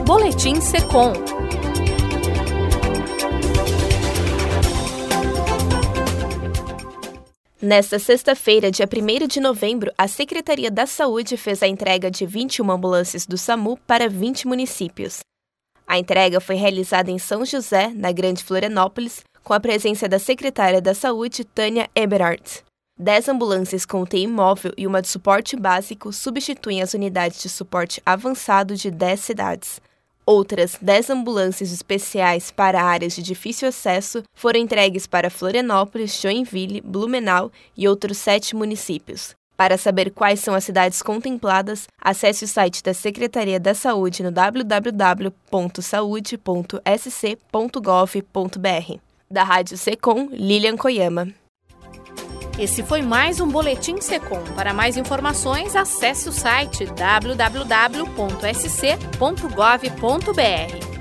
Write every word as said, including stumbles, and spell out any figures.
Boletim Secom. Nesta sexta-feira, dia primeiro de novembro, a Secretaria da Saúde fez a entrega de vinte e uma ambulâncias do SAMU para vinte municípios. A entrega foi realizada em São José, na Grande Florianópolis, com a presença da secretária da Saúde, Tânia Eberhardt. Dez ambulâncias com U T I móvel e uma de suporte básico substituem as unidades de suporte avançado de dez cidades. Outras dez ambulâncias especiais para áreas de difícil acesso foram entregues para Florianópolis, Joinville, Blumenau e outros sete municípios. Para saber quais são as cidades contempladas, acesse o site da Secretaria da Saúde no w w w ponto saude ponto s c ponto gov ponto b r. Da Rádio Secom, Lilian Koyama. Esse foi mais um Boletim Secom. Para mais informações, acesse o site w w w ponto s c ponto gov ponto b r.